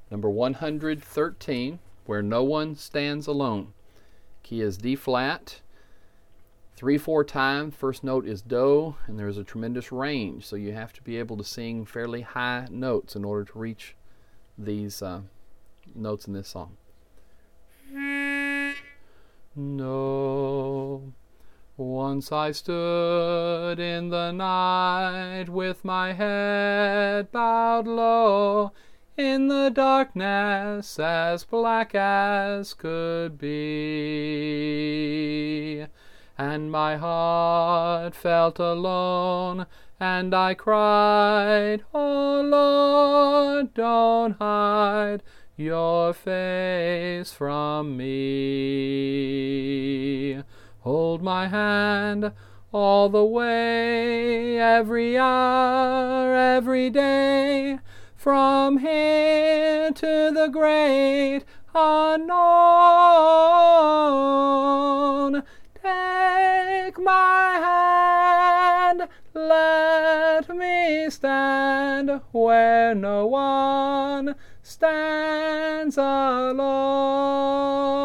Number 113, Where No One Stands Alone. Key is D flat. 3/4 time, first note is do, and there's a tremendous range, so you have to be able to sing fairly high notes in order to reach these notes in this song. No. Once I stood in the night with my head bowed low, in the darkness as black as could be, and my heart felt alone, and I cried, "Oh Lord, don't hide your face from me. Hold my hand all the way, every hour, every day, from here to the great unknown. Take my hand, let me stand where no one stands alone."